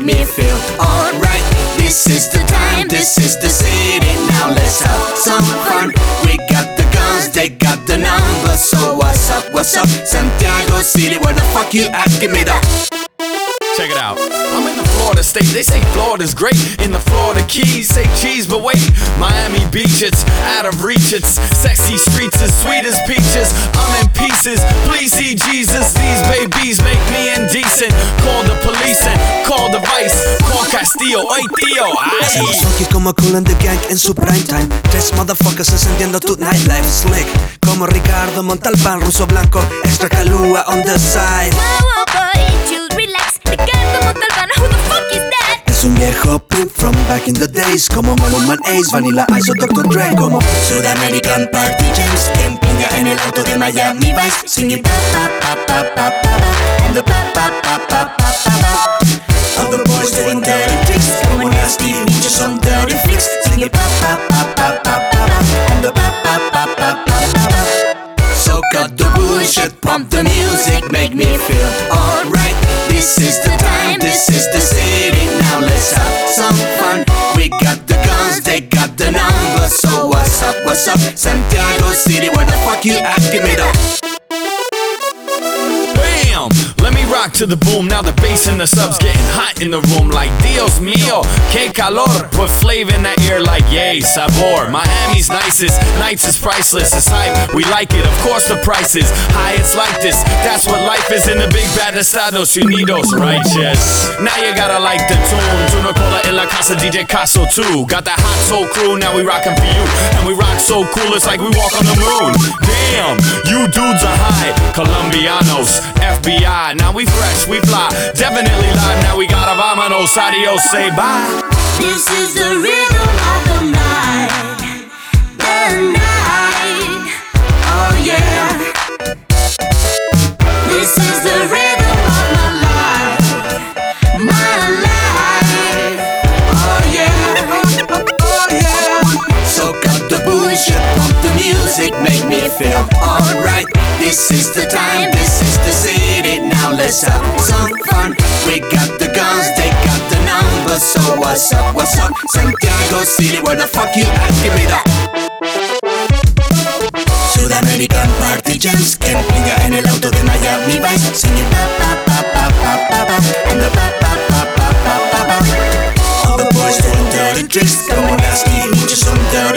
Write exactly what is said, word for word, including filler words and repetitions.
me feel alright. This is the time, this is the city. Now let's have some fun. We got the guns, they got the numbers. So what's up, what's up, Santiago City? Where the fuck you at? Give me the. Check it out. I'm in the Florida state. They say Florida's great. In the Florida Keys, say cheese, but wait. Miami Beach, it's out of reach. It's sexy streets as sweet as peaches. I'm in pieces. Please see Jesus. These babies make me indecent. Call the police and call the vice. Call Castillo. Oy, tío. Somos funky como Kool and the Gang en su prime time. Tres motherfuckers encendiendo tu nightlife. Slick como Ricardo Montalbán, ruso blanco. Extra calúa on the side. Whoa, boy, chill, relax. Ricardo Montalbán, who the fuck is that? Es un viejo pimp from back in the days. Como Monument Ace, Vanilla Ice o doctor Dre. Como Sudamerican Party James, que empuña en el auto de Miami Vice. Singing pa pa pa pa pa pa pa. And the pa pa pa pa pa pa pa. All the boys doing dirty tricks. Como nasty ninjas on dirty flicks. Singing pa pa pa pa pa pa pa. And the pa pa pa pa pa pa. So cut the bullshit, pump the music, make me feel alright. This is the time, this is the city. Now let's have some fun. We got the guns, they got the numbers. So what's up, what's up, Santiago City? Where the fuck you at? Give me the. Bam! Let me rock to the boom. Now the bass and the subs getting hot in the room. Like Dios mío, que calor. Put flavor in that ear like yay, sabor. Miami's nicest, nights is priceless. It's hype, we like it. Of course the price is high. It's like this. That's what life is in the big bad Estados Unidos. Righteous. Now you gotta like the tune. Tuna Cola in la casa, D J Caso too. Got that hot soul crew. Now we rockin' for you, and we rock so cool. It's like we walk on the moon. Damn, you dudes are high. Colombianos, F B I. Now we fresh, we fly, definitely live. Now we gotta vamonos, adios, say bye. This is the rhythm of the night, the night, oh yeah. This is the rhythm of my life, my life, oh yeah, oh yeah. So cut the bullshit, pump the music, make me feel alright. This is the time, this is the city. Now let's have some fun. We got the guns, they got the numbers. So what's up, what's up, Santiago City? Where the fuck you at? Give me that. Sudamerican Party Jams, que empuña en el auto de Miami Vice. Singing pa pa pa pa pa pa pa. And the pa pa pa pa pa pa pa. All the boys doing dirty tricks. Como nasty ninjas on dirty